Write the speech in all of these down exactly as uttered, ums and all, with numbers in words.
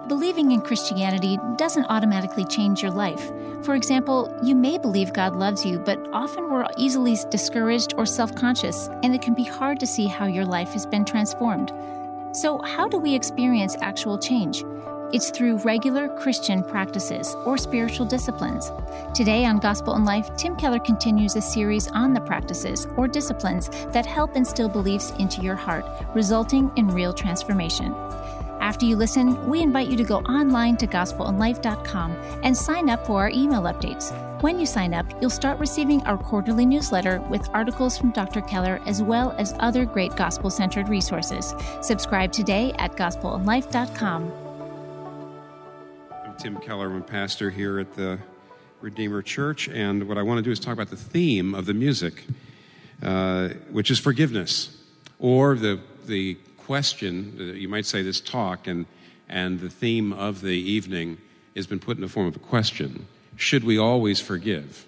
believing in Christianity doesn't automatically change your life. For example, you may believe God loves you, but often we're easily discouraged or self-conscious, and it can be hard to see how your life has been transformed. So how do we experience actual change? It's through regular Christian practices or spiritual disciplines. Today on Gospel in Life, Tim Keller continues a series on the practices or disciplines that help instill beliefs into your heart, resulting in real transformation. After you listen, we invite you to go online to gospel in life dot com and sign up for our email updates. When you sign up, you'll start receiving our quarterly newsletter with articles from Doctor Keller as well as other great gospel-centered resources. Subscribe today at gospel in life dot com. I'm Tim Keller. I'm a pastor here at the Redeemer Church, and what I want to do is talk about the theme of the music, uh, which is forgiveness, or the the question, you might say this talk, and and the theme of the evening has been put in the form of a question: should we always forgive?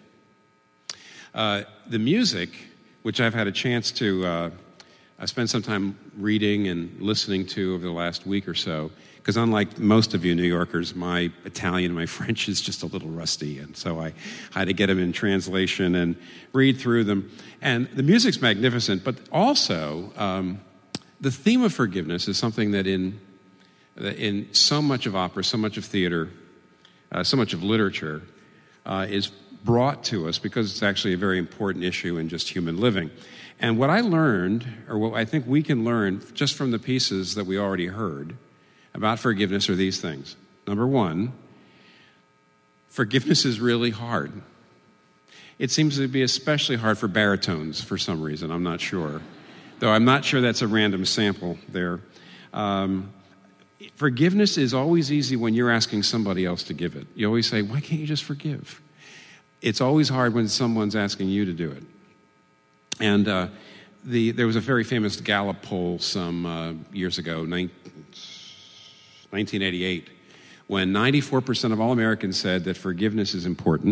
Uh, the music, which I've had a chance to uh, I spent some time reading and listening to over the last week or so, because unlike most of you New Yorkers, my Italian and my French is just a little rusty, and so I had to get them in translation and read through them. And the music's magnificent, but also um, the theme of forgiveness is something that in in so much of opera, so much of theater, uh, so much of literature uh, is brought to us because it's actually a very important issue in just human living. And what I learned, or what I think we can learn just from the pieces that we already heard about forgiveness, are these things. Number one, forgiveness is really hard. It seems to be especially hard for baritones for some reason. I'm not sure. Though I'm not sure that's a random sample there. Um, forgiveness is always easy when you're asking somebody else to give it. You always say, why can't you just forgive? It's always hard when someone's asking you to do it. And uh, the there was a very famous Gallup poll some uh, years ago, nineteen eighty-eight, when ninety-four percent of all Americans said that forgiveness is important.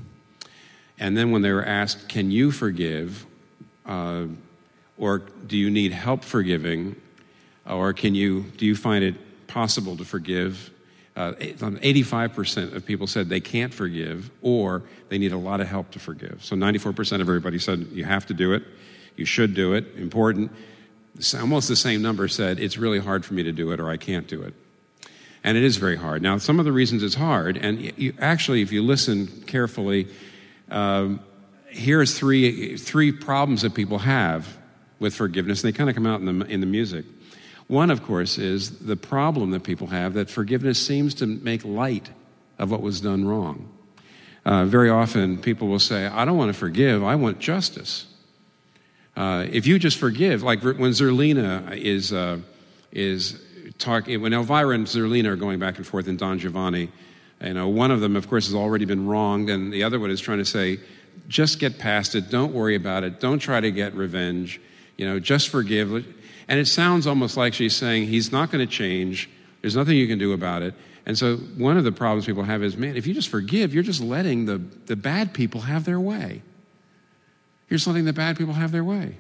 And then when they were asked, can you forgive, uh, or do you need help forgiving, or can you do you find it possible to forgive? Uh, eighty-five percent of people said they can't forgive, or they need a lot of help to forgive. So ninety-four percent of everybody said you have to do it, you should do it, important. Almost the same number said it's really hard for me to do it, or I can't do it. And it is very hard. Now, some of the reasons it's hard, and you, actually, if you listen carefully, um, here's three three problems that people have with forgiveness, and they kind of come out in the in the music. One, of course, is the problem that people have that forgiveness seems to make light of what was done wrong. Uh, very often, people will say, I don't want to forgive, I want justice. Uh, if you just forgive, like when Zerlina is uh, is talking, when Elvira and Zerlina are going back and forth in Don Giovanni, you know, one of them, of course, has already been wronged, and the other one is trying to say, just get past it, don't worry about it, don't try to get revenge, you know, just forgive. And it sounds almost like she's saying, he's not going to change, there's nothing you can do about it. And so one of the problems people have is, man, if you just forgive, you're just letting the, the bad people have their way. You're just letting the bad people have their way.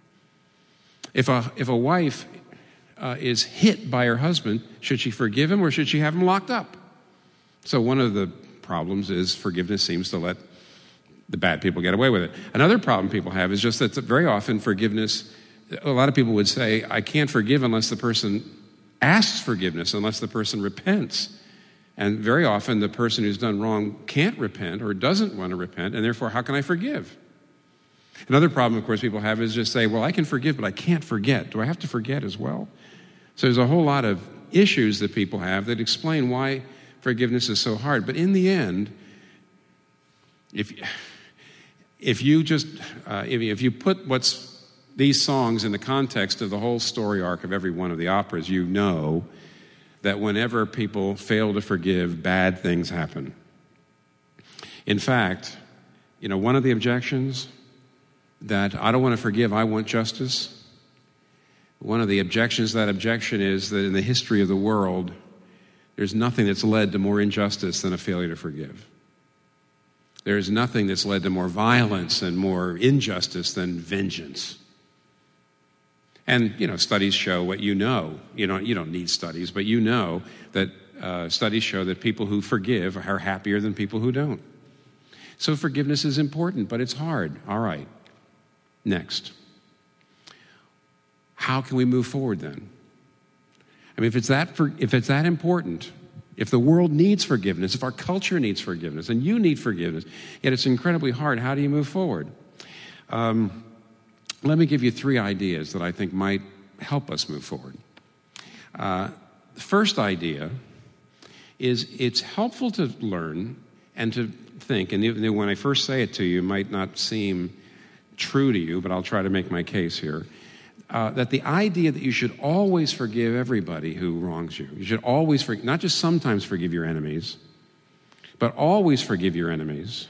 If a, if a wife uh, is hit by her husband, should she forgive him or should she have him locked up? So one of the problems is forgiveness seems to let the bad people get away with it. Another problem people have is just that very often forgiveness, a lot of people would say, I can't forgive unless the person asks forgiveness, unless the person repents. And very often the person who's done wrong can't repent or doesn't want to repent, and therefore, how can I forgive? Another problem, of course, people have is just say, well, I can forgive, but I can't forget. Do I have to forget as well? So there's a whole lot of issues that people have that explain why forgiveness is so hard. But in the end, if, if you just, uh, if, if you put what's these songs in the context of the whole story arc of every one of the operas, you know that whenever people fail to forgive, bad things happen. In fact, you know, one of the objections that I don't want to forgive, I want justice. One of the objections to that objection is that in the history of the world, there's nothing that's led to more injustice than a failure to forgive. There's nothing that's led to more violence and more injustice than vengeance. And, you know, studies show what you know. You know, you don't need studies, but you know that uh, studies show that people who forgive are happier than people who don't. So forgiveness is important, but it's hard. All right. Next. How can we move forward then? I mean, if it's that for, if it's that important, if the world needs forgiveness, if our culture needs forgiveness, and you need forgiveness, yet it's incredibly hard, how do you move forward? Um, let me give you three ideas that I think might help us move forward. Uh, the first idea is it's helpful to learn and to think, and even when I first say it to you, it might not seem true to you, but I'll try to make my case here. Uh, that the idea that you should always forgive everybody who wrongs you. You should always forgive, not just sometimes forgive your enemies, but always forgive your enemies.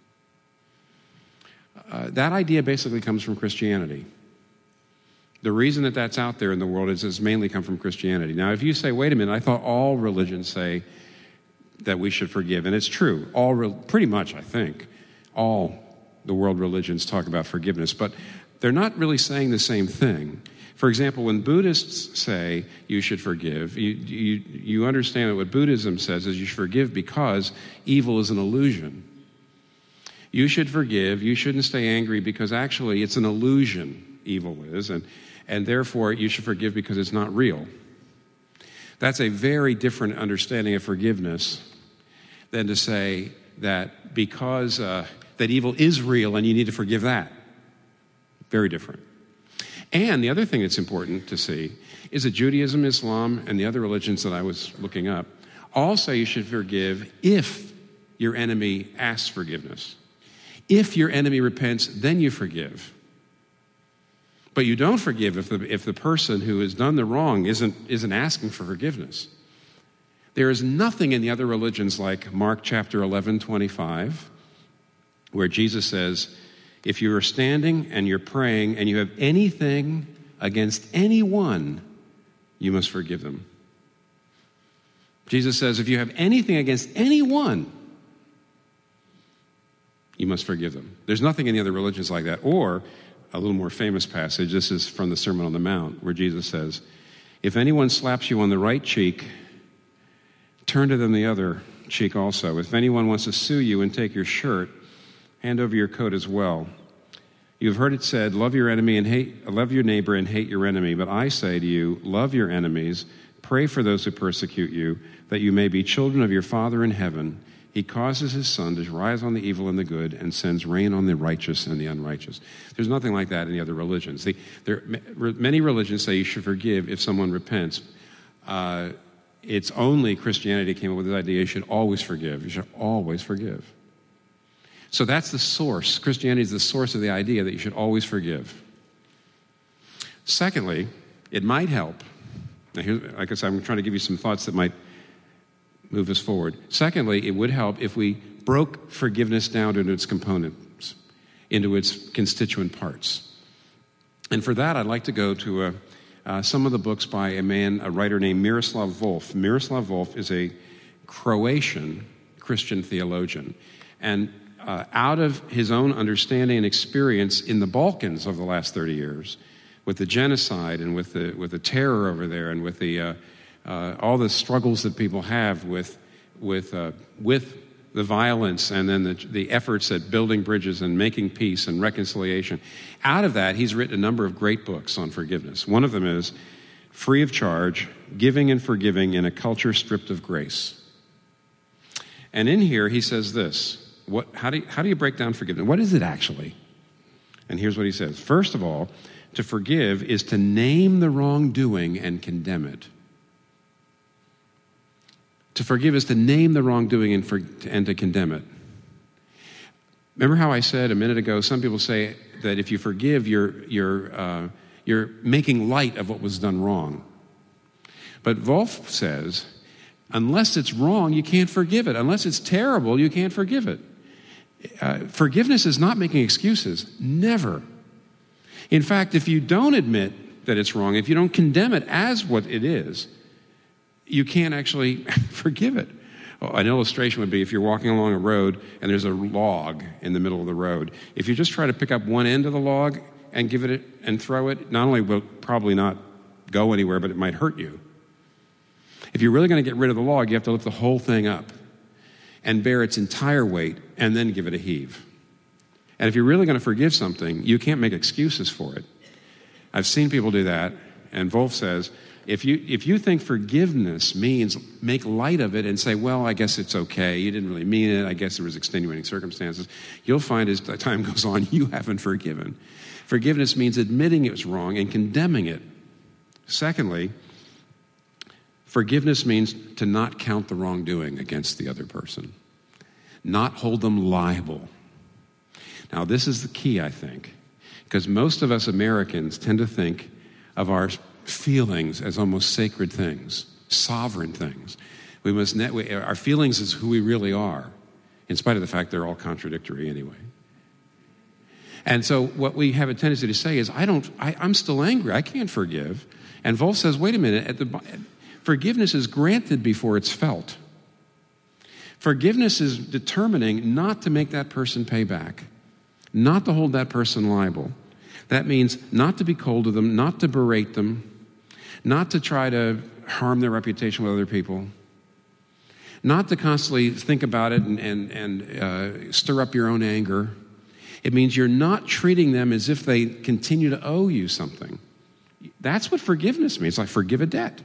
Uh, that idea basically comes from Christianity. The reason that that's out there in the world is it's mainly come from Christianity. Now, if you say, wait a minute, I thought all religions say that we should forgive, and it's true. All, re- pretty much, I think, all the world religions talk about forgiveness, but they're not really saying the same thing. For example, when Buddhists say you should forgive, you, you, you understand that what Buddhism says is you should forgive because evil is an illusion. You should forgive, you shouldn't stay angry because actually it's an illusion, evil is, and, and therefore you should forgive because it's not real. That's a very different understanding of forgiveness than to say that because uh, that evil is real and you need to forgive that. Very different. And the other thing that's important to see is that Judaism, Islam, and the other religions that I was looking up all say you should forgive if your enemy asks forgiveness. If your enemy repents, then you forgive. But you don't forgive if the, if the person who has done the wrong isn't, isn't asking for forgiveness. There is nothing in the other religions like Mark chapter eleven twenty-five, where Jesus says, if you are standing and you're praying and you have anything against anyone, you must forgive them. Jesus says, if you have anything against anyone, you must forgive them. There's nothing in the other religions like that. Or a little more famous passage, this is from the Sermon on the Mount, where Jesus says, if anyone slaps you on the right cheek, turn to them the other cheek also. If anyone wants to sue you and take your shirt, hand over your coat as well. You've heard it said, love your enemy and hate, love your neighbor and hate your enemy. But I say to you, love your enemies, pray for those who persecute you, that you may be children of your Father in heaven. He causes his sun to rise on the evil and the good and sends rain on the righteous and the unrighteous. There's nothing like that in the other religions. The, there, many religions say you should forgive if someone repents. Uh, it's only Christianity came up with this idea you should always forgive. You should always forgive. So that's the source. Christianity is the source of the idea that you should always forgive. Secondly, it might help. Now, here, like I said, I'm trying to give you some thoughts that might move us forward. Secondly, it would help if we broke forgiveness down into its components, into its constituent parts. And for that, I'd like to go to a, uh, some of the books by a man, a writer named Miroslav Volf. Miroslav Volf is a Croatian Christian theologian. And Uh, out of his own understanding and experience in the Balkans over the last thirty years, with the genocide and with the with the terror over there, and with the uh, uh, all the struggles that people have with with uh, with the violence, and then the, the efforts at building bridges and making peace and reconciliation. Out of that, he's written a number of great books on forgiveness. One of them is Free of Charge: Giving and Forgiving in a Culture Stripped of Grace. And in here, he says this. What, how, do you, how do you break down forgiveness? What is it actually? And here's what he says. First of all, to forgive is to name the wrongdoing and condemn it. To forgive is to name the wrongdoing and, for, and to condemn it. Remember how I said a minute ago, some people say that if you forgive, you're, you're, uh, you're making light of what was done wrong. But Volf says, unless it's wrong, you can't forgive it. Unless it's terrible, you can't forgive it. Uh, forgiveness is not making excuses. Never. In fact, if you don't admit that it's wrong, if you don't condemn it as what it is, you can't actually forgive it. Well, an illustration would be if you're walking along a road and there's a log in the middle of the road. If you just try to pick up one end of the log and give it and throw it, not only will it probably not go anywhere, but it might hurt you. If you're really going to get rid of the log, you have to lift the whole thing up and bear its entire weight and then give it a heave. And if you're really going to forgive something, you can't make excuses for it. I've seen people do that, and Wolf says, if you if you think forgiveness means make light of it and say, well, I guess it's okay, you didn't really mean it, I guess there was extenuating circumstances, you'll find as time goes on, you haven't forgiven. Forgiveness means admitting it was wrong and condemning it. Secondly, forgiveness means to not count the wrongdoing against the other person, not hold them liable. Now, this is the key, I think, because most of us Americans tend to think of our feelings as almost sacred things, sovereign things. We must net, we, our feelings is who we really are, in spite of the fact they're all contradictory anyway. And so what we have a tendency to say is, I don't, I, I'm still angry, I can't forgive. And Wolf says, wait a minute, at the, forgiveness is granted before it's felt. Forgiveness is determining not to make that person pay back, not to hold that person liable. That means not to be cold to them, not to berate them, not to try to harm their reputation with other people, not to constantly think about it and, and, and uh, stir up your own anger. It means you're not treating them as if they continue to owe you something. That's what forgiveness means, like forgive a debt.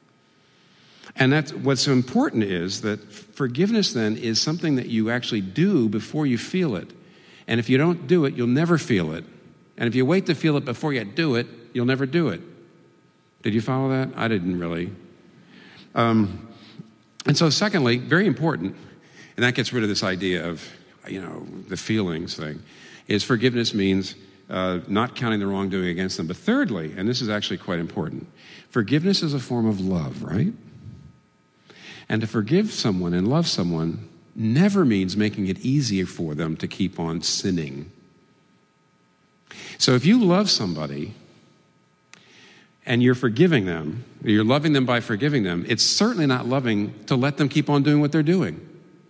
And that's what's so important is that forgiveness then is something that you actually do before you feel it. And if you don't do it, you'll never feel it. And if you wait to feel it before you do it, you'll never do it. Did you follow that? I didn't really. Um, and so secondly, very important, and that gets rid of this idea of, you know, the feelings thing, is forgiveness means uh, not counting the wrongdoing against them. But thirdly, and this is actually quite important, forgiveness is a form of love, right? And to forgive someone and love someone never means making it easier for them to keep on sinning. So if you love somebody and you're forgiving them, you're loving them by forgiving them, it's certainly not loving to let them keep on doing what they're doing.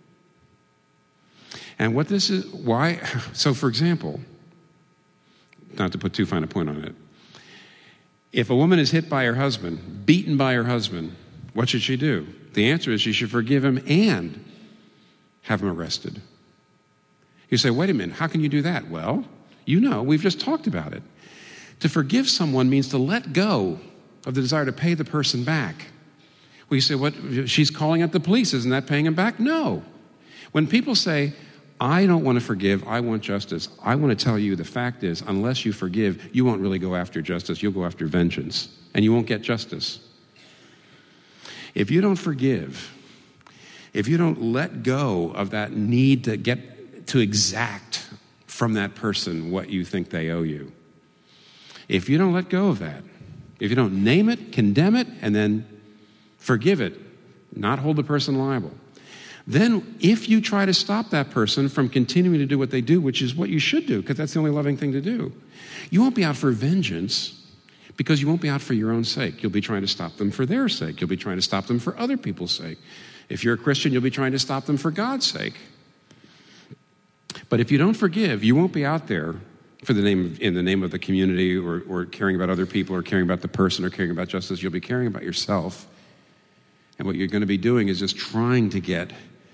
And what this is, why, so for example, not to put too fine a point on it, if a woman is hit by her husband, beaten by her husband, what should she do? The answer is she should forgive him and have him arrested. You say, wait a minute, how can you do that? Well, you know, we've just talked about it. To forgive someone means to let go of the desire to pay the person back. Well, you say, what, she's calling out the police, isn't that paying him back? No. When people say, I don't want to forgive, I want justice, I want to tell you the fact is, unless you forgive, you won't really go after justice, you'll go after vengeance, and you won't get justice. If you don't forgive, if you don't let go of that need to get to exact from that person what you think they owe you, if you don't let go of that, if you don't name it, condemn it, and then forgive it, not hold the person liable, then if you try to stop that person from continuing to do what they do, which is what you should do, because that's the only loving thing to do, you won't be out for vengeance because you won't be out for your own sake. You'll be trying to stop them for their sake. You'll be trying to stop them for other people's sake. If you're a Christian, you'll be trying to stop them for God's sake. But if you don't forgive, you won't be out there for the name of, in the name of the community or, or caring about other people or caring about the person or caring about justice. You'll be caring about yourself. And what you're going to be doing is just trying to get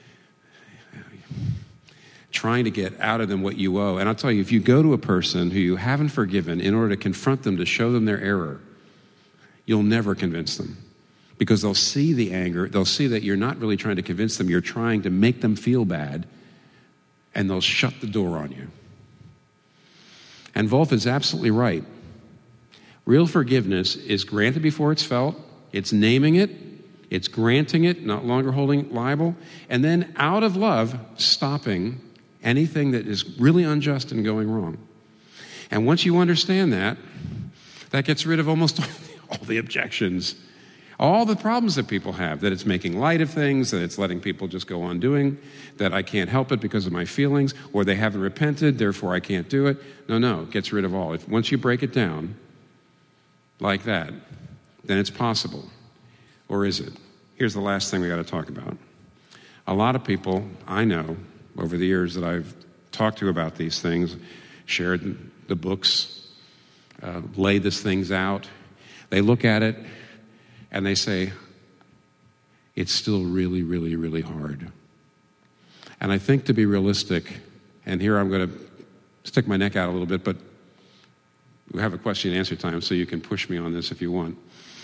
trying to get out of them what you owe. And I'll tell you, if you go to a person who you haven't forgiven in order to confront them, to show them their error, you'll never convince them. Because they'll see the anger, they'll see that you're not really trying to convince them, you're trying to make them feel bad, and they'll shut the door on you. And Wolf is absolutely right. Real forgiveness is granted before it's felt, it's naming it, it's granting it, not longer holding it liable, and then out of love, stopping anything that is really unjust and going wrong. And once you understand that, that gets rid of almost all the objections, all the problems that people have, that it's making light of things, that it's letting people just go on doing, that I can't help it because of my feelings, or they haven't repented, therefore I can't do it. No, no, it gets rid of all. If, once you break it down like that, then it's possible. Or is it? Here's the last thing we got to talk about. A lot of people I know over the years that I've talked to about these things, shared the books, uh, laid these things out, they look at it and they say, it's still really, really, really hard. And I think to be realistic, and here I'm going to stick my neck out a little bit, but we have a question and answer time, so you can push me on this if you want.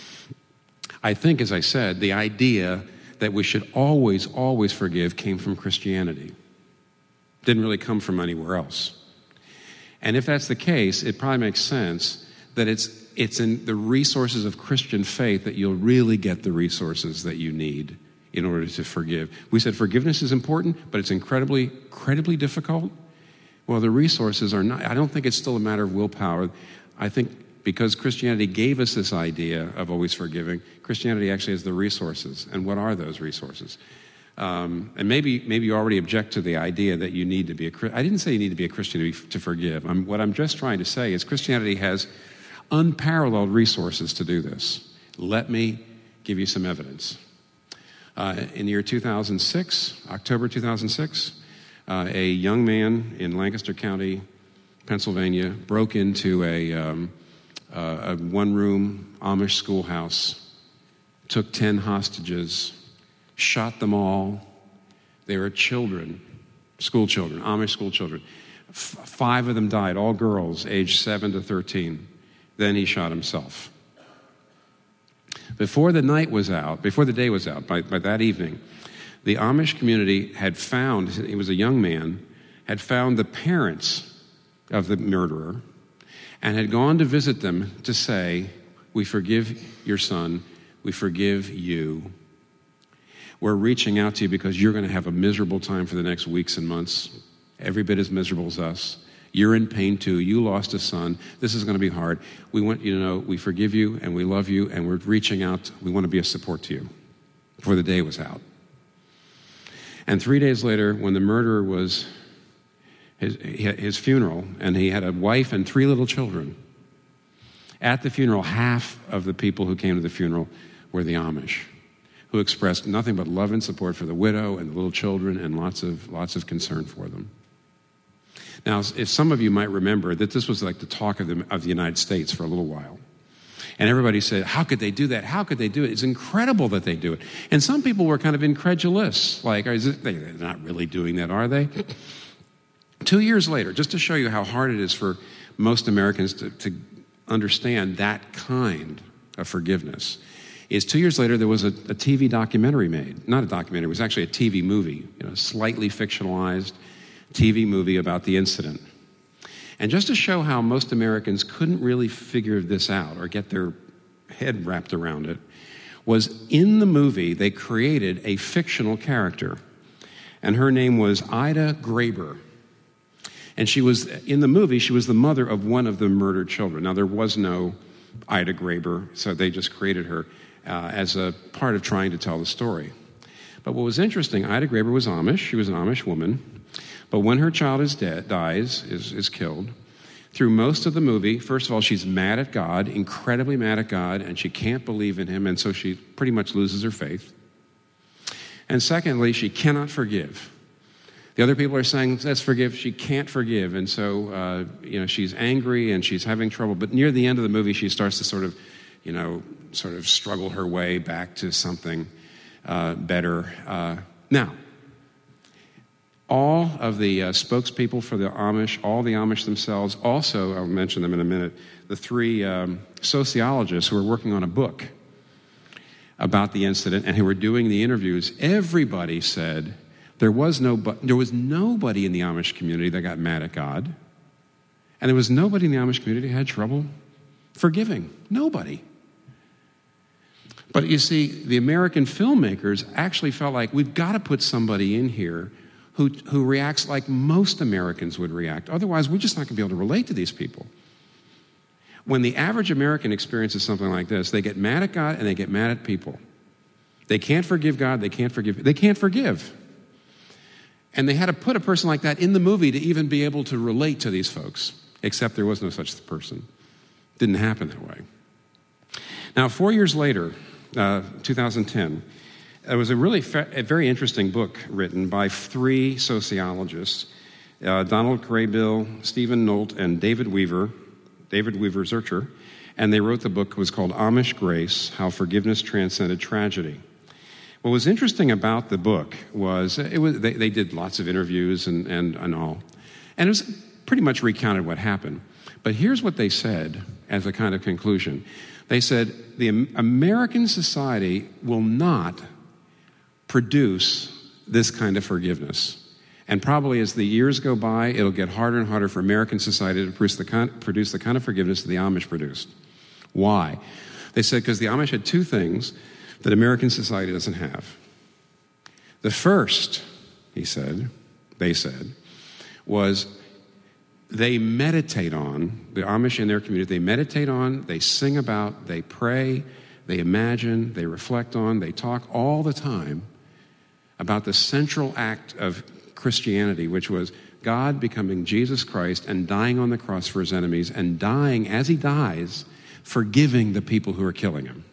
I think, as I said, the idea that we should always, always forgive came from Christianity. Didn't really come from anywhere else. And if that's the case, it probably makes sense that it's it's in the resources of Christian faith that you'll really get the resources that you need in order to forgive. We said forgiveness is important, but it's incredibly, incredibly difficult. Well, the resources are not. I don't think it's still a matter of willpower. I think because Christianity gave us this idea of always forgiving, Christianity actually has the resources. And what are those resources? Um, and maybe maybe you already object to the idea that you need to be a Christian. I didn't say you need to be a Christian to, be, to forgive. I'm, what I'm just trying to say is Christianity has unparalleled resources to do this. Let me give you some evidence. Uh, in the year two thousand six, October two thousand six, uh, a young man in Lancaster County, Pennsylvania, broke into a, um, uh, a one-room Amish schoolhouse, took ten hostages, shot them all. They were children, school children, Amish school children. F- five of them died, all girls, aged seven to thirteen. Then he shot himself. Before the night was out, before the day was out, by, by that evening, the Amish community had found, he was a young man, had found the parents of the murderer and had gone to visit them to say, we forgive your son, we forgive you. We're reaching out to you because you're going to have a miserable time for the next weeks and months, every bit as miserable as us. You're in pain too. You lost a son. This is going to be hard. We want you to know we forgive you and we love you and we're reaching out. We want to be a support to you before the day was out. And three days later, when the murderer was his, his funeral, and he had a wife and three little children, at the funeral, half of the people who came to the funeral were the Amish, who expressed nothing but love and support for the widow and the little children and lots of lots of concern for them. Now, if some of you might remember that this was like the talk of the, of the United States for a little while. And everybody said, how could they do that? How could they do it? It's incredible that they do it. And some people were kind of incredulous. Like, is it, they're not really doing that, are they? Two years later, just to show you how hard it is for most Americans to, to understand that kind of forgiveness, is two years later there was a, a T V documentary made. Not a documentary, it was actually a T V movie, you know, slightly fictionalized T V movie about the incident. And just to show how most Americans couldn't really figure this out or get their head wrapped around it, was in the movie they created a fictional character. And her name was Ida Graber. And she was, in the movie, she was the mother of one of the murdered children. Now, there was no Ida Graber, so they just created her uh, as a part of trying to tell the story. But what was interesting, Ida Graber was Amish. She was an Amish woman. But when her child is dead, dies, is, is killed, through most of the movie, first of all, she's mad at God, incredibly mad at God, and she can't believe in him, and so she pretty much loses her faith. And secondly, she cannot forgive. The other people are saying, let's forgive. She can't forgive, and so uh, you know she's angry and she's having trouble. But near the end of the movie, she starts to sort of, you know, sort of struggle her way back to something uh, better. Uh, now, all of the uh, spokespeople for the Amish, all the Amish themselves, also, I'll mention them in a minute, the three um, sociologists who were working on a book about the incident and who were doing the interviews, everybody said there was no, there was nobody in the Amish community that got mad at God, and there was nobody in the Amish community who had trouble forgiving. Nobody. But you see, the American filmmakers actually felt like we've got to put somebody in here who, who reacts like most Americans would react. Otherwise, we're just not going to be able to relate to these people. When the average American experiences something like this, they get mad at God and they get mad at people. They can't forgive God, they can't forgive, they can't forgive. And they had to put a person like that in the movie to even be able to relate to these folks, except there was no such person. It didn't happen that way. Now, four years later, uh, two thousand ten, there was a really fa- a very interesting book written by three sociologists, uh, Donald Graybill, Stephen Nolt, and David Weaver, David Weaver Zurcher, and they wrote the book. It was called Amish Grace, How Forgiveness Transcended Tragedy. What was interesting about the book was, it was they, they did lots of interviews and, and, and all, and it was pretty much recounted what happened. But here's what they said as a kind of conclusion. They said, the American society will not produce this kind of forgiveness. And probably as the years go by, it'll get harder and harder for American society to produce the kind, produce the kind of forgiveness that the Amish produced. Why? They said because the Amish had two things that American society doesn't have. The first, he said, they said, was they meditate on, the Amish in their community, they meditate on, they sing about, they pray, they imagine, they reflect on, they talk all the time about the central act of Christianity, which was God becoming Jesus Christ and dying on the cross for his enemies, and dying as he dies, forgiving the people who are killing him.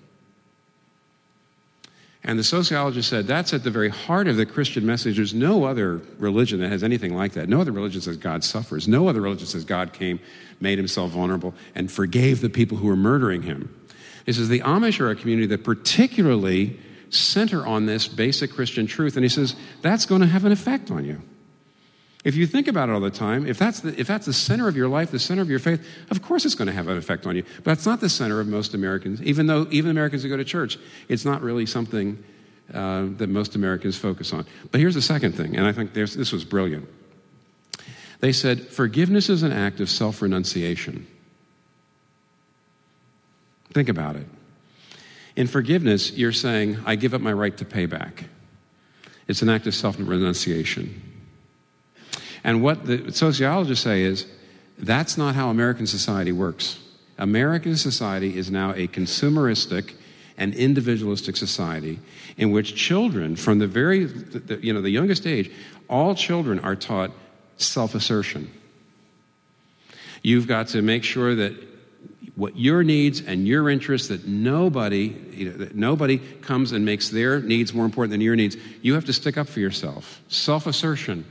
And the sociologist said that's at the very heart of the Christian message. There's no other religion that has anything like that. No other religion says God suffers. No other religion says God came, made himself vulnerable, and forgave the people who were murdering him. He says the Amish are a community that particularly center on this basic Christian truth. And he says that's going to have an effect on you. If you think about it all the time, if that's the, if that's the center of your life, the center of your faith, of course it's going to have an effect on you. But that's not the center of most Americans. Even though even Americans who go to church, it's not really something uh, that most Americans focus on. But here's the second thing, and I think there's, this was brilliant. They said, forgiveness is an act of self-renunciation. Think about it. In forgiveness, you're saying, I give up my right to pay back. It's an act of self-renunciation. And what the sociologists say is, that's not how American society works. American society is now a consumeristic and individualistic society in which children, from the very, the, you know, the youngest age, all children are taught self-assertion. You've got to make sure that what your needs and your interests, that nobody, you know, that nobody comes and makes their needs more important than your needs. You have to stick up for yourself. Self-assertion.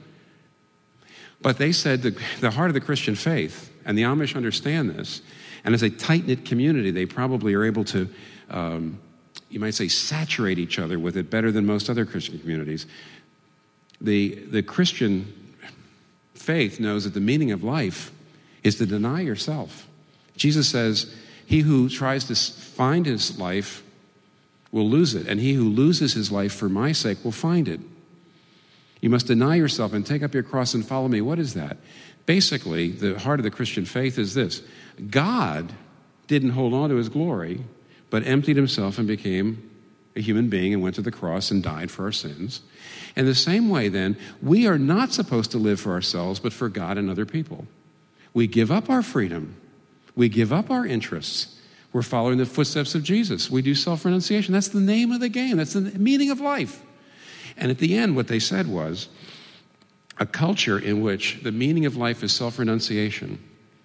But they said the, the heart of the Christian faith, and the Amish understand this, and as a tight-knit community, they probably are able to, um, you might say, saturate each other with it better than most other Christian communities. The, the Christian faith knows that the meaning of life is to deny yourself. Jesus says, he who tries to find his life will lose it, and he who loses his life for my sake will find it. You must deny yourself and take up your cross and follow me. What is that? Basically, the heart of the Christian faith is this. God didn't hold on to his glory, but emptied himself and became a human being and went to the cross and died for our sins. In the same way, then, we are not supposed to live for ourselves, but for God and other people. We give up our freedom. We give up our interests. We're following the footsteps of Jesus. We do self-renunciation. That's the name of the game. That's the meaning of life. And at the end, what they said was a culture in which the meaning of life is self-renunciation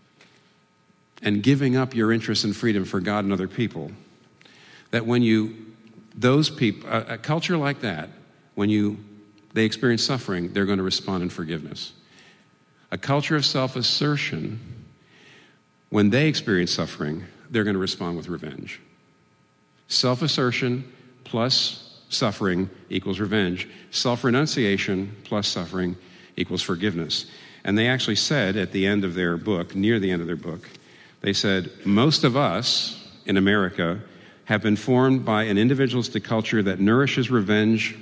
and giving up your interests and freedom for God and other people, that when you, those people, a, a culture like that, when you, they experience suffering, they're going to respond in forgiveness. A culture of self-assertion, when they experience suffering, they're going to respond with revenge. Self-assertion plus suffering equals revenge. Self-renunciation plus suffering equals forgiveness. And they actually said at the end of their book, near the end of their book, they said, most of us in America have been formed by an individualistic culture that nourishes revenge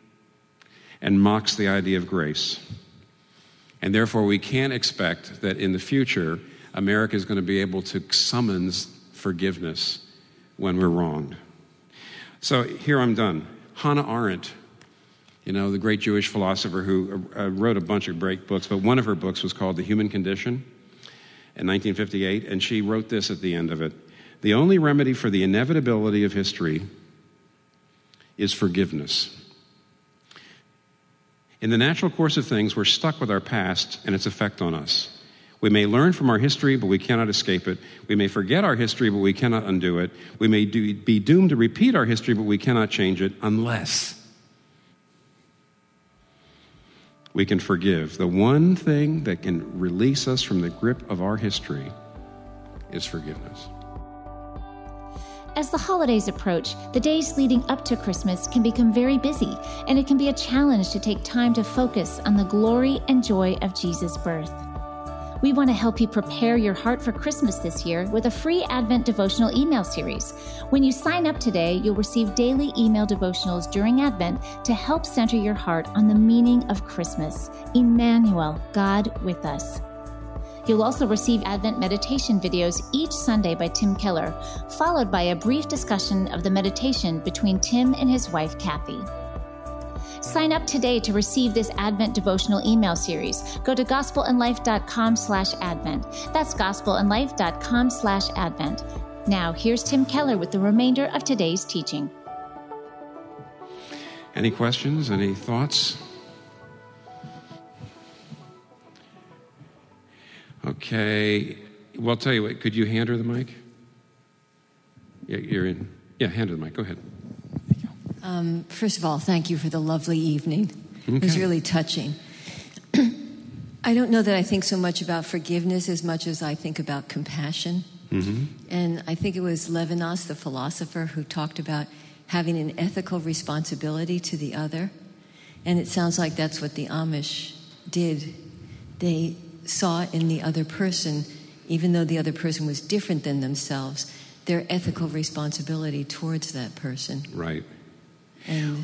and mocks the idea of grace. And therefore, we can't expect that in the future, America is going to be able to summons forgiveness when we're wronged. So here I'm done. Hannah Arendt, you know, the great Jewish philosopher who uh, wrote a bunch of great books, but one of her books was called The Human Condition in nineteen fifty-eight, and she wrote this at the end of it. The only remedy for the inevitability of history is forgiveness. In the natural course of things, we're stuck with our past and its effect on us. We may learn from our history, but we cannot escape it. We may forget our history, but we cannot undo it. We may do, be doomed to repeat our history, but we cannot change it unless we can forgive. The one thing that can release us from the grip of our history is forgiveness. As the holidays approach, the days leading up to Christmas can become very busy, and it can be a challenge to take time to focus on the glory and joy of Jesus' birth. We want to help you prepare your heart for Christmas this year with a free Advent devotional email series. When you sign up today, you'll receive daily email devotionals during Advent to help center your heart on the meaning of Christmas, Emmanuel, God with us. You'll also receive Advent meditation videos each Sunday by Tim Keller, followed by a brief discussion of the meditation between Tim and his wife, Kathy. Sign up today to receive this Advent devotional email series. Go to gospelandlife.com slash Advent. That's gospelandlife.com slash Advent. Now, here's Tim Keller with the remainder of today's teaching. Any questions? Any thoughts? Okay. Well, I'll tell you what. Could you hand her the mic? Yeah, you're in. Yeah, hand her the mic. Go ahead. Um, first of all, thank you for the lovely evening. Okay. It was really touching. I don't know that I think so much about forgiveness as much as I think about compassion. Mm-hmm. And I think it was Levinas, the philosopher, who talked about having an ethical responsibility to the other. And it sounds like that's what the Amish did. They saw in the other person, even though the other person was different than themselves, their ethical responsibility towards that person. Right. And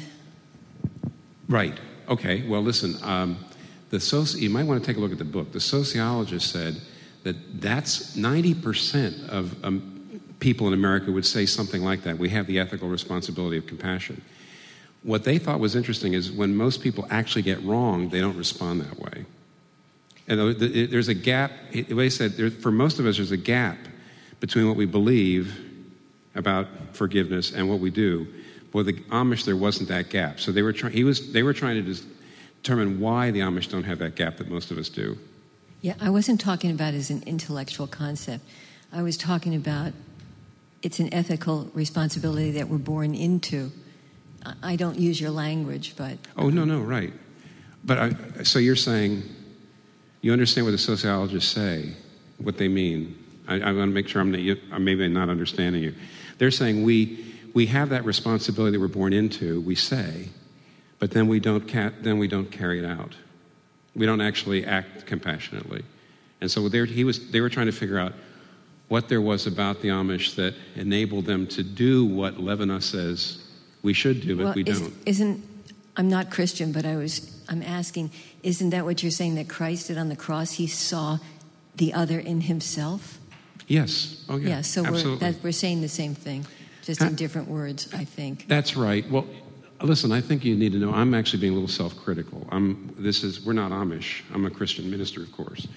Right. Okay. Well, listen, um, the soci- you might want to take a look at the book. The sociologist said that that's ninety percent of um, people in America would say something like that. We have the ethical responsibility of compassion. What they thought was interesting is when most people actually get wrong, they don't respond that way. And there's a gap. They said there, for most of us, there's a gap between what we believe about forgiveness and what we do. For the Amish, there wasn't that gap. So they were trying. He was. They were trying to dis- determine why the Amish don't have that gap that most of us do. yeah, I wasn't talking about it as an intellectual concept. I was talking about it's an ethical responsibility that we're born into. I I don't use your language, but Oh no, no, right. But I, so you're saying you understand what the sociologists say, what they mean. I, I want to make sure I'm not, maybe not understanding you. They're saying we. We have that responsibility that we're born into, we say, but then we don't ca- then we don't carry it out. We don't actually act compassionately. And so he was, they were trying to figure out what there was about the Amish that enabled them to do what Levinas says we should do, but well, we is, don't. Isn't, I'm not Christian, but I was, I'm asking, isn't that what you're saying that Christ did on the cross? He saw the other in himself? Yes. Oh, yeah. Yeah, so we're, absolutely. that, we're saying the same thing. Just in different words, I think. That's right. Well, listen, I think you need to know, I'm actually being a little self-critical. I'm, this is, we're not Amish. I'm a Christian minister, of course.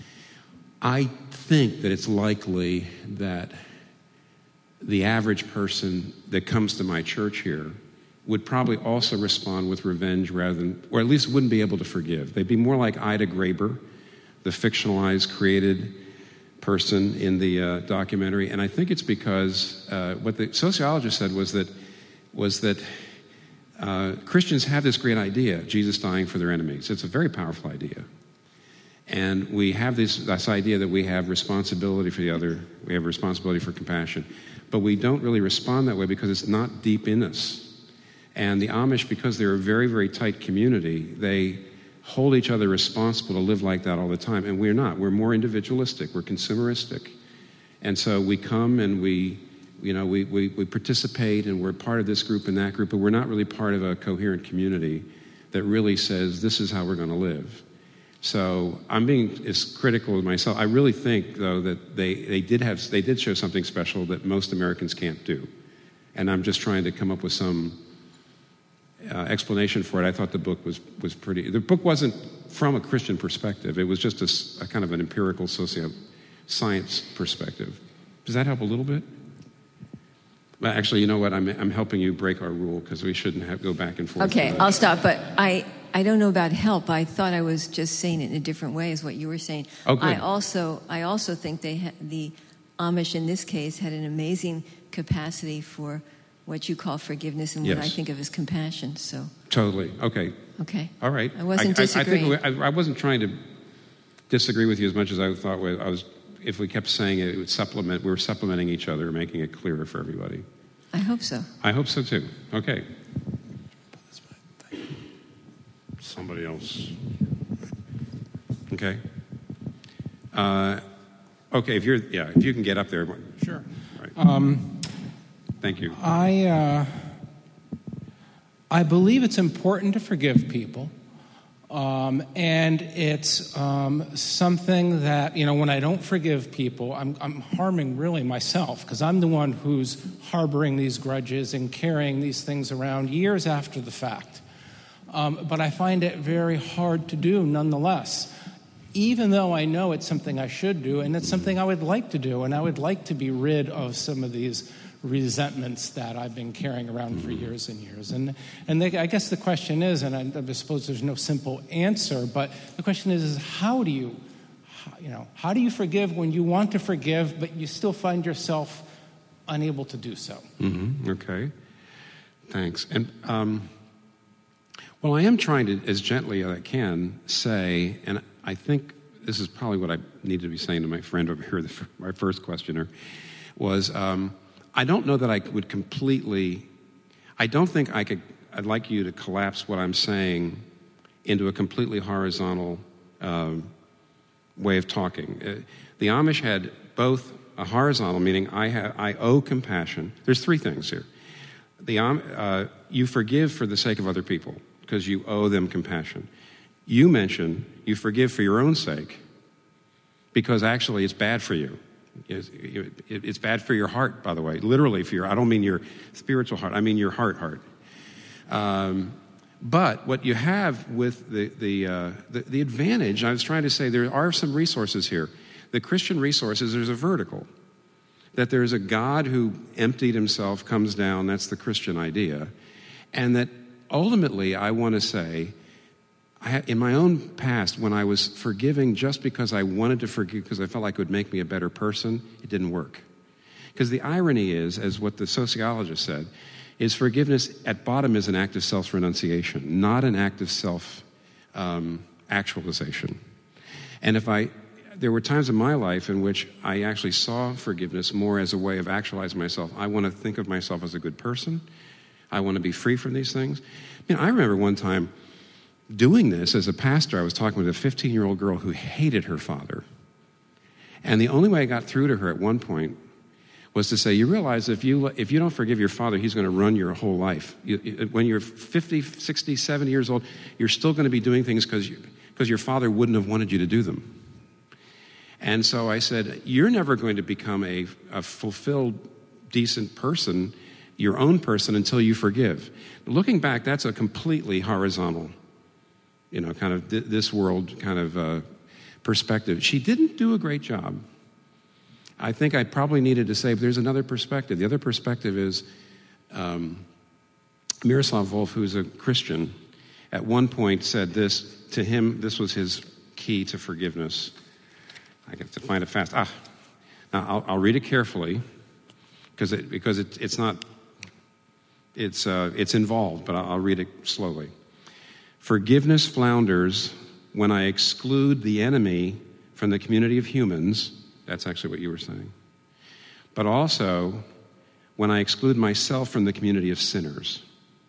I think that it's likely that the average person that comes to my church here would probably also respond with revenge rather than, or at least wouldn't be able to forgive. They'd be more like Ida Graber, the fictionalized, created person in the uh, documentary, and I think it's because uh, what the sociologist said was that was that uh, Christians have this great idea, Jesus dying for their enemies. It's a very powerful idea, and we have this this idea that we have responsibility for the other, we have responsibility for compassion, but we don't really respond that way because it's not deep in us. And the Amish, because they're a very, very tight community, they hold each other responsible to live like that all the time, and we're not. We're more individualistic. We're consumeristic. And so we come and we, you know, we, we, we participate, and we're part of this group and that group, but we're not really part of a coherent community that really says this is how we're going to live. So I'm being as critical of myself. I really think, though, that they, they did have they did show something special that most Americans can't do. And I'm just trying to come up with some Uh, explanation for it. I thought the book was was pretty. The book wasn't from a Christian perspective. It was just a, a kind of an empirical socio science perspective. Does that help a little bit? Well, actually, you know what? I'm I'm helping you break our rule because we shouldn't have go back and forth. Okay, I'll stop. But I I don't know about help. I thought I was just saying it in a different way, is what you were saying. Oh, good. I also I also think they ha- the Amish in this case had an amazing capacity for what you call forgiveness and what Yes. I think of as compassion. So Totally. Okay. okay, All right. I wasn't I, disagreeing. I, I, think I, I wasn't trying to disagree with you as much as I thought I was if we kept saying it, it would supplement, we were supplementing each other, making it clearer for everybody. I hope so. I hope so too. Okay. Somebody else. Okay. Uh, okay, if you're, yeah, if you can get up there. Sure. Right. Um, Thank you. I, uh, I believe it's important to forgive people. Um, and it's um, something that, you know, when I don't forgive people, I'm, I'm harming really myself, because I'm the one who's harboring these grudges and carrying these things around years after the fact. Um, but I find it very hard to do nonetheless, even though I know it's something I should do, and it's something I would like to do, and I would like to be rid of some of these resentments that I've been carrying around for years and years. And and they, I guess the question is, and I, I suppose there's no simple answer, but the question is, is how do you, how, you know, how do you forgive when you want to forgive, but you still find yourself unable to do so? Mm-hmm. Okay. Thanks. And, um, well, I am trying to, as gently as I can, say, and I think this is probably what I need to be saying to my friend over here, the, my first questioner, was, um, I don't know that I would completely, I don't think I could, I'd like you to collapse what I'm saying into a completely horizontal um, way of talking. Uh, the Amish had both a horizontal, meaning I, have, I owe compassion. There's three things here. The uh, you forgive for the sake of other people because you owe them compassion. You mention you forgive for your own sake because actually it's bad for you. It's bad for your heart, by the way. Literally for your, I don't mean your spiritual heart. I mean your heart heart. Um, but what you have with the the, uh, the the advantage, I was trying to say there are some resources here. The Christian resources, there's a vertical. That there's a God who emptied himself, comes down, that's the Christian idea. And that ultimately, I want to say, I, in my own past, when I was forgiving just because I wanted to forgive, because I felt like it would make me a better person, it didn't work. Because the irony is, as what the sociologist said, is forgiveness at bottom is an act of self-renunciation, not an act of self-actualization. Um, and if I, there were times in my life in which I actually saw forgiveness more as a way of actualizing myself. I want to think of myself as a good person. I want to be free from these things. I mean, I remember one time, doing this as a pastor, I was talking with a fifteen-year-old girl who hated her father. And the only way I got through to her at one point was to say, you realize if you if you don't forgive your father, he's going to run your whole life. You, when you're fifty, sixty, seventy years old, you're still going to be doing things because you, because your father wouldn't have wanted you to do them. And so I said, you're never going to become a, a fulfilled, decent person, your own person, until you forgive. Looking back, that's a completely horizontal, you know, kind of th- this world kind of uh, perspective. She didn't do a great job. I think I probably needed to say, but there's another perspective. The other perspective is um, Miroslav Volf, who's a Christian, at one point said this to him. This was his key to forgiveness. I have to find it fast. Ah, now I'll, I'll read it carefully because it, because it, it's not, it's uh, it's involved, but I'll, I'll read it slowly. Forgiveness flounders when I exclude the enemy from the community of humans. That's actually what you were saying. But also when I exclude myself from the community of sinners.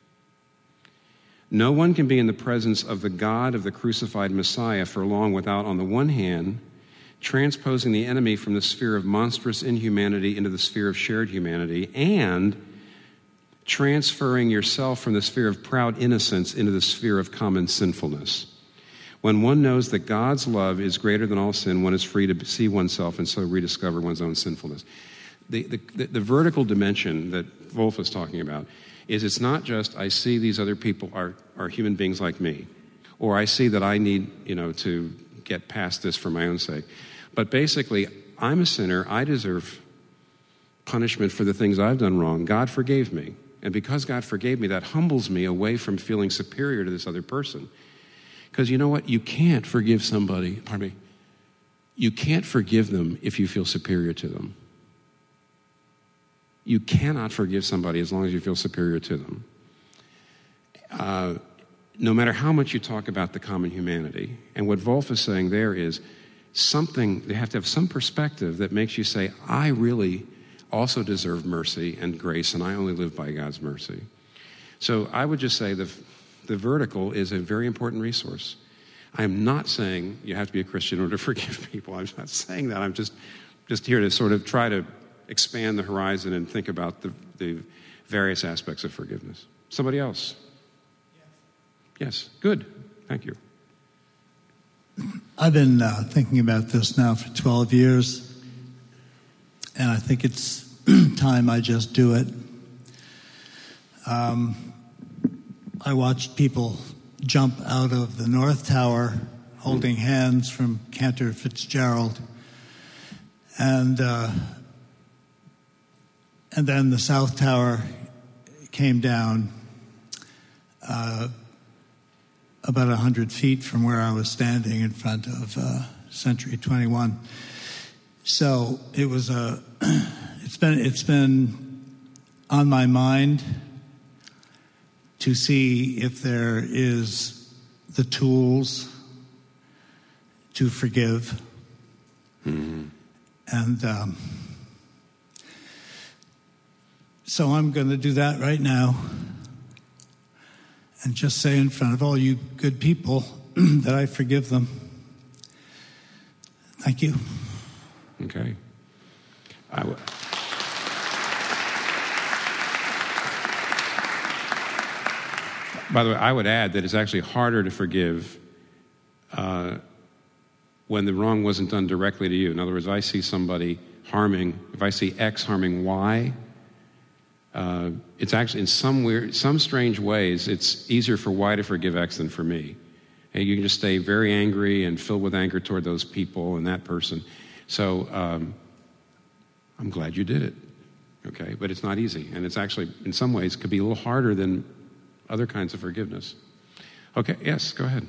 No one can be in the presence of the God of the crucified Messiah for long without, on the one hand, transposing the enemy from the sphere of monstrous inhumanity into the sphere of shared humanity, and transferring yourself from the sphere of proud innocence into the sphere of common sinfulness. When one knows that God's love is greater than all sin, one is free to see oneself and so rediscover one's own sinfulness. The, the, the, the vertical dimension that Volf is talking about is it's not just I see these other people are, are human beings like me, or I see that I need, you know, to get past this for my own sake. But basically, I'm a sinner. I deserve punishment for the things I've done wrong. God forgave me. And because God forgave me, that humbles me away from feeling superior to this other person. Because you know what? You can't forgive somebody, pardon me, you can't forgive them if you feel superior to them. You cannot forgive somebody as long as you feel superior to them. Uh, no matter how much you talk about the common humanity. And what Volf is saying there is, something, they have to have some perspective that makes you say, I really also deserve mercy and grace, and I only live by God's mercy. So I would just say the, the vertical is a very important resource. I'm not saying you have to be a Christian in order to forgive people. I'm not saying that. I'm just, just here to sort of try to expand the horizon and think about the, the various aspects of forgiveness. Somebody else? Yes. Yes. Good. Thank you. I've been uh, thinking about this now for twelve years, and I think it's time I just do it. Um, I watched people jump out of the North Tower holding hands from Cantor Fitzgerald, and uh, and then the South Tower came down uh, about one hundred feet from where I was standing in front of uh, Century twenty-one. So it was a. It's been it's been on my mind to see if there is the tools to forgive, mm-hmm. and um, so I'm going to do that right now. And just say in front of all you good people that I forgive them. Thank you. Okay. I w- By the way, I would add that it's actually harder to forgive uh, when the wrong wasn't done directly to you. In other words, if I see somebody harming, if I see X harming Y, Uh, it's actually, in some weird, some strange ways, it's easier for Y to forgive X than for me. And you can just stay very angry and filled with anger toward those people and that person. So um, I'm glad you did it, okay? But it's not easy. And it's actually, in some ways, could be a little harder than other kinds of forgiveness. Okay, yes, go ahead.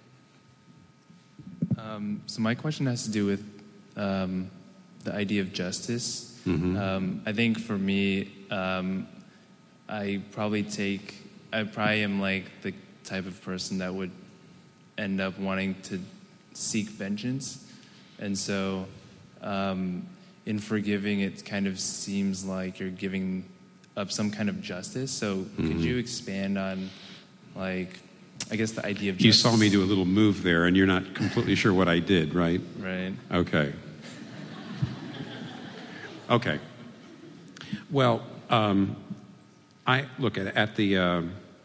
Um, so my question has to do with um, the idea of justice. Mm-hmm. Um, I think for me, um, I probably take, I probably am like the type of person that would end up wanting to seek vengeance. And so um, in forgiving, it kind of seems like you're giving up some kind of justice. So mm-hmm. could you expand on, like, I guess the idea of justice? You saw me do a little move there, and you're not completely sure what I did, right? Right. Okay. Okay. Well, um, I look at at the uh,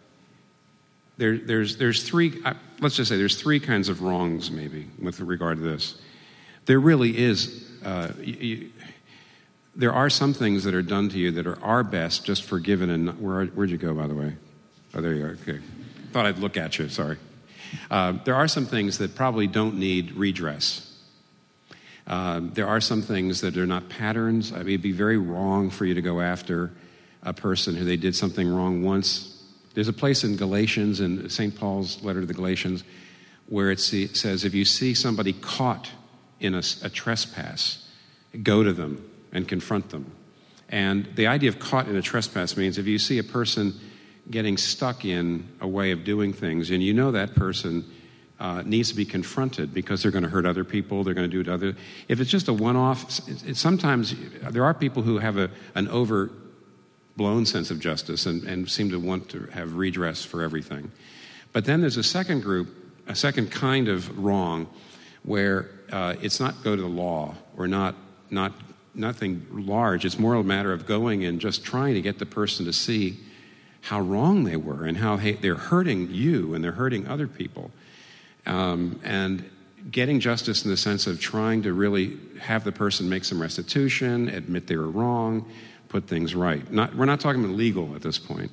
there. There's there's three. Uh, let's just say there's three kinds of wrongs, maybe, with regard to this. There really is. Uh, you, you, there are some things that are done to you that are our best, just forgiven. And where where'd you go, by the way? Oh, there you are. Okay. Thought I'd look at you. Sorry. Uh, there are some things that probably don't need redress. Uh, there are some things that are not patterns. I mean, it'd be very wrong for you to go after a person who they did something wrong once. There's a place in Galatians, in Saint Paul's letter to the Galatians, where it, see, it says, if you see somebody caught in a, a trespass, go to them and confront them. And the idea of caught in a trespass means if you see a person getting stuck in a way of doing things, and you know that person Uh, needs to be confronted because they're going to hurt other people, they're going to do it to other. If it's just a one-off, it's, it's sometimes there are people who have a, an overblown sense of justice and, and seem to want to have redress for everything. But then there's a second group, a second kind of wrong, where uh, it's not go to the law or not not nothing large. It's more a matter of going and just trying to get the person to see how wrong they were and how hey, they're hurting you and they're hurting other people. Um, and getting justice in the sense of trying to really have the person make some restitution, admit they were wrong, put things right. Not, we're not talking about legal at this point.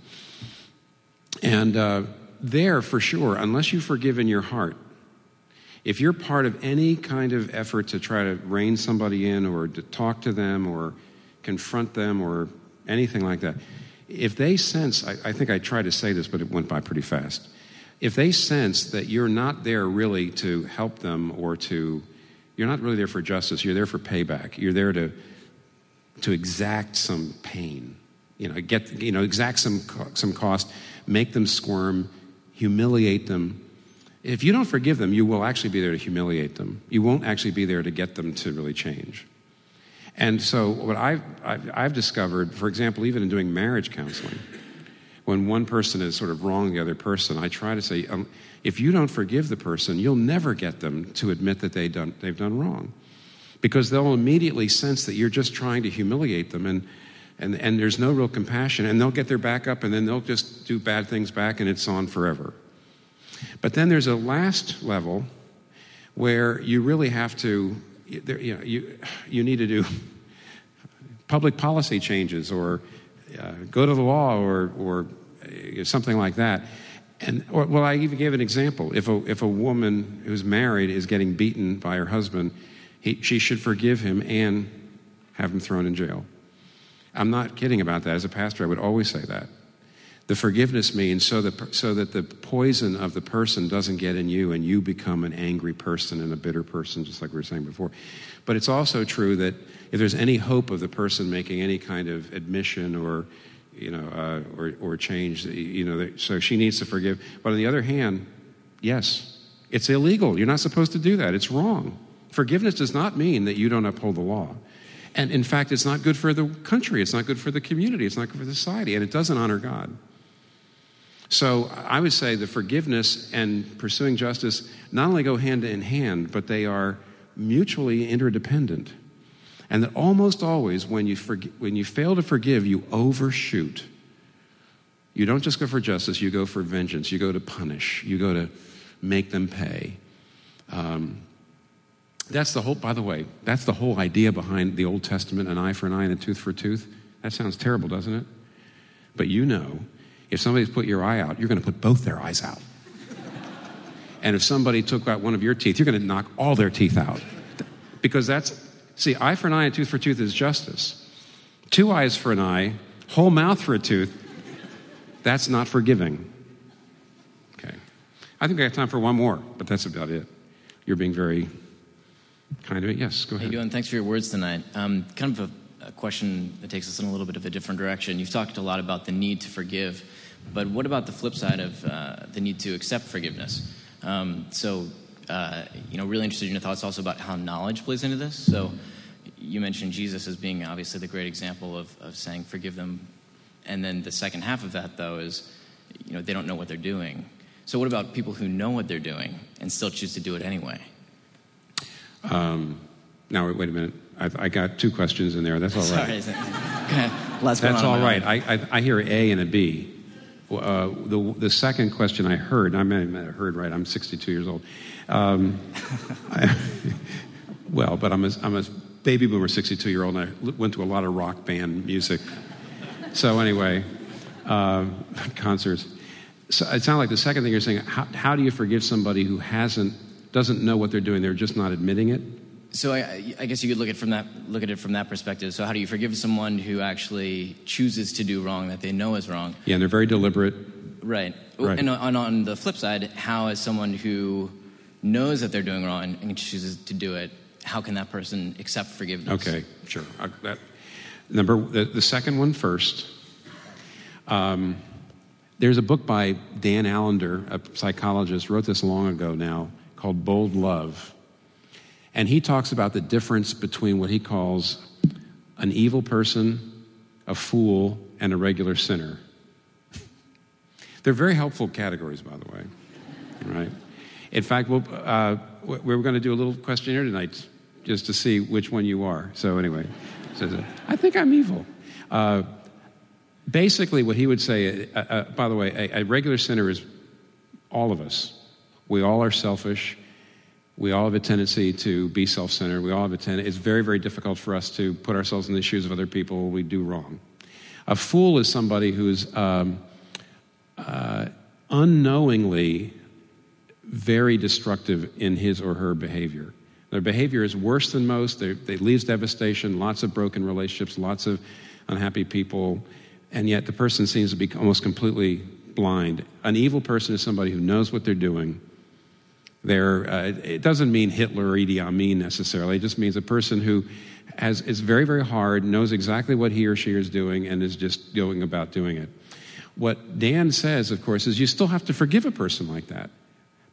And uh, there, for sure, unless you forgive in your heart, if you're part of any kind of effort to try to rein somebody in or to talk to them or confront them or anything like that, if they sense, I, I think I tried to say this, but it went by pretty fast. If they sense that you're not there really to help them or to, you're not really there for justice, you're there for payback, you're there to to exact some pain, you know, get, you know, exact some some cost, make them squirm, humiliate them. If you don't forgive them, you will actually be there to humiliate them. You won't actually be there to get them to really change. And so what I've, I've, I've discovered, for example, even in doing marriage counseling, when one person is sort of wronging the other person, I try to say, um, if you don't forgive the person, you'll never get them to admit that they done, they've done wrong. Because they'll immediately sense that you're just trying to humiliate them, and, and, and there's no real compassion, and they'll get their back up, and then they'll just do bad things back, and it's on forever. But then there's a last level where you really have to, you know, you, you need to do public policy changes, or uh, go to the law, or, or something like that. And or, well, I even gave an example. If a if a woman who's married is getting beaten by her husband, he, she should forgive him and have him thrown in jail. I'm not kidding about that. As a pastor, I would always say that. The forgiveness means so that so that the poison of the person doesn't get in you and you become an angry person and a bitter person, just like we were saying before. But it's also true that if there's any hope of the person making any kind of admission or, you know, uh, or or change, you know, so she needs to forgive. But on the other hand, yes, it's illegal. You're not supposed to do that. It's wrong. Forgiveness does not mean that you don't uphold the law. And in fact, it's not good for the country. It's not good for the community. It's not good for the society. And it doesn't honor God. So I would say the forgiveness and pursuing justice not only go hand in hand, but they are mutually interdependent. And that almost always when you forg- when you fail to forgive, you overshoot. You don't just go for justice, you go for vengeance. You go to punish. You go to make them pay. Um, that's the whole, by the way, that's the whole idea behind the Old Testament, an eye for an eye and a tooth for a tooth. That sounds terrible, doesn't it? But you know, if somebody's put your eye out, you're going to put both their eyes out. And if somebody took out one of your teeth, you're going to knock all their teeth out. Because that's, see, eye for an eye and tooth for tooth is justice. Two eyes for an eye, whole mouth for a tooth, that's not forgiving. Okay. I think I have time for one more, but that's about it. You're being very kind of it. Yes, go ahead. How you doing? Thanks for your words tonight. Um, kind of a, a question that takes us in a little bit of a different direction. You've talked a lot about the need to forgive, but what about the flip side of uh, the need to accept forgiveness? Um, so, uh, you know, really interested in your thoughts also about how knowledge plays into this. So you mentioned Jesus as being obviously the great example of, of saying forgive them. And then the second half of that, though, is, you know, they don't know what they're doing. So what about people who know what they're doing and still choose to do it anyway? Um, now, wait, wait a minute. I, I got two questions in there. That's all right. Sorry. Let's That's all right. I, I, I hear an A and a B. Uh, the, the second question I heard, I may have heard right, I'm sixty-two years old. Um, I, well, but I'm a, I'm a baby boomer sixty-two-year-old, and I went to a lot of rock band music. So anyway, uh, concerts. So it sounds like the second thing you're saying, how, how do you forgive somebody who hasn't, doesn't know what they're doing, they're just not admitting it? So I, I guess you could look at from that look at it from that perspective. So how do you forgive someone who actually chooses to do wrong that they know is wrong? Yeah, and they're very deliberate. Right. Right. And on, on the flip side, how is someone who knows that they're doing wrong and chooses to do it, how can that person accept forgiveness? Okay, sure. I, that, number the, the second one first. Um, there's a book by Dan Allender, a psychologist, wrote this long ago now, called Bold Love. And he talks about the difference between what he calls an evil person, a fool, and a regular sinner. They're very helpful categories, by the way. Right? In fact, we'll, uh, we're going to do a little questionnaire tonight just to see which one you are. So anyway, so, I think I'm evil. Uh, basically, what he would say, uh, uh, by the way, a, a regular sinner is all of us. We all are selfish. We all have a tendency to be self-centered. We all have a tendency. It's very, very difficult for us to put ourselves in the shoes of other people when we do wrong. A fool is somebody who's um, uh, unknowingly very destructive in his or her behavior. Their behavior is worse than most. They, they leaves devastation, lots of broken relationships, lots of unhappy people, and yet the person seems to be almost completely blind. An evil person is somebody who knows what they're doing. They're, uh, it doesn't mean Hitler or Idi Amin necessarily. It just means a person who has is very, very hard, knows exactly what he or she is doing, and is just going about doing it. What Dan says, of course, is you still have to forgive a person like that,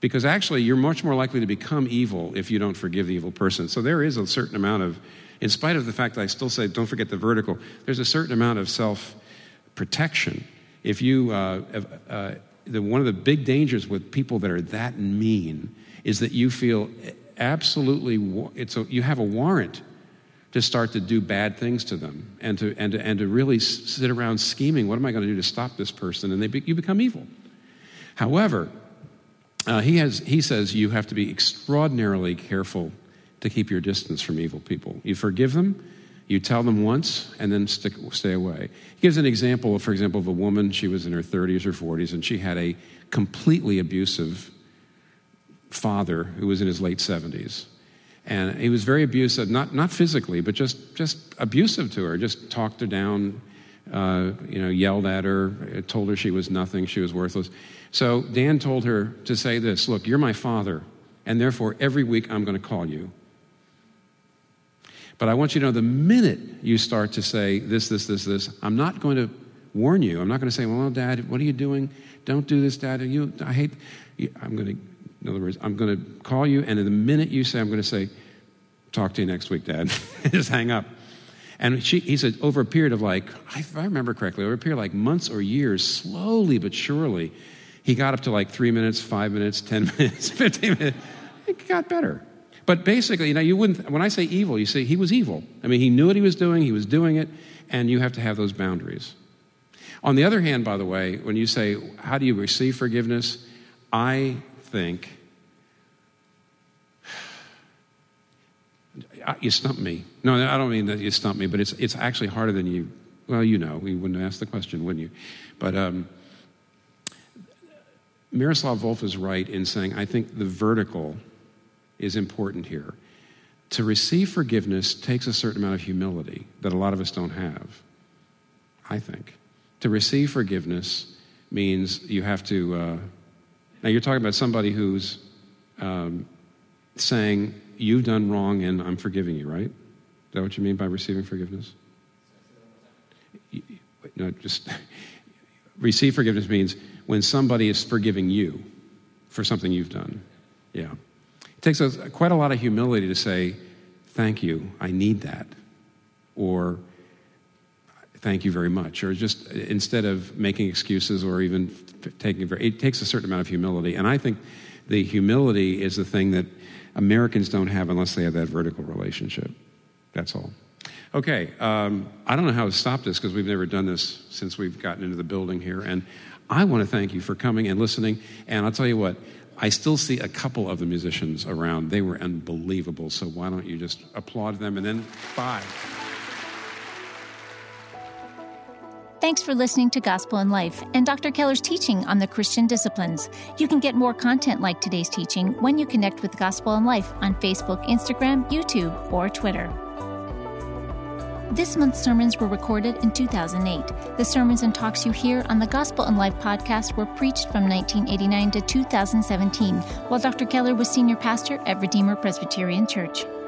Because actually, you're much more likely to become evil if you don't forgive the evil person. So there is a certain amount of, in spite of the fact that I still say don't forget the vertical, there's a certain amount of self-protection. If you, uh, uh, the, one of the big dangers with people that are that mean is that you feel absolutely, it's a, you have a warrant to start to do bad things to them and to, and to, and to really sit around scheming, what am I going to do to stop this person? And they be, you become evil. However, uh, he, has, he says you have to be extraordinarily careful to keep your distance from evil people. You forgive them, you tell them once, and then stick, stay away. He gives an example, for example, of a woman. She was in her thirties or forties, and she had a completely abusive father who was in his late seventies. And he was very abusive, not not physically, but just, just abusive to her, just talked her down, uh, you know, yelled at her, told her she was nothing, she was worthless. So Dan told her to say this, look, you're my father, and therefore every week I'm going to call you. But I want you to know the minute you start to say this, this, this, this, I'm not going to warn you. I'm not going to say, well, Dad, what are you doing? Don't do this, Dad. You, I hate, I'm going to, in other words, I'm going to call you, and in the minute you say, I'm going to say, talk to you next week, Dad. Just hang up. And she, he said, over a period of like, if I remember correctly, over a period of like months or years, slowly but surely, he got up to like three minutes, five minutes, ten minutes, fifteen minutes. It got better. But basically, you know, you wouldn't, when I say evil, you say he was evil. I mean, he knew what he was doing, he was doing it, and you have to have those boundaries. On the other hand, by the way, when you say, how do you receive forgiveness? I think, you stump me. No, I don't mean that you stump me, but it's it's actually harder than you, well, you know, we wouldn't ask the question, wouldn't you? But um, Miroslav Volf is right in saying, I think the vertical is important here. To receive forgiveness takes a certain amount of humility that a lot of us don't have, I think. To receive forgiveness means you have to, uh, now you're talking about somebody who's um, saying, you've done wrong and I'm forgiving you, right? Is that what you mean by receiving forgiveness? No, just, receive forgiveness means when somebody is forgiving you for something you've done. Yeah. It takes us quite a lot of humility to say, thank you, I need that. Or, thank you very much. Or just, instead of making excuses or even taking, it takes a certain amount of humility. And I think the humility is the thing that Americans don't have unless they have that vertical relationship. That's all. Okay, um, I don't know how to stop this because we've never done this since we've gotten into the building here. And I want to thank you for coming and listening. And I'll tell you what, I still see a couple of the musicians around. They were unbelievable. So why don't you just applaud them and then bye. Thanks for listening to Gospel in Life and Doctor Keller's teaching on the Christian disciplines. You can get more content like today's teaching when you connect with Gospel in Life on Facebook, Instagram, YouTube, or Twitter. This month's sermons were recorded in two thousand eight. The sermons and talks you hear on the Gospel in Life podcast were preached from nineteen eighty-nine to two thousand seventeen, while Doctor Keller was senior pastor at Redeemer Presbyterian Church.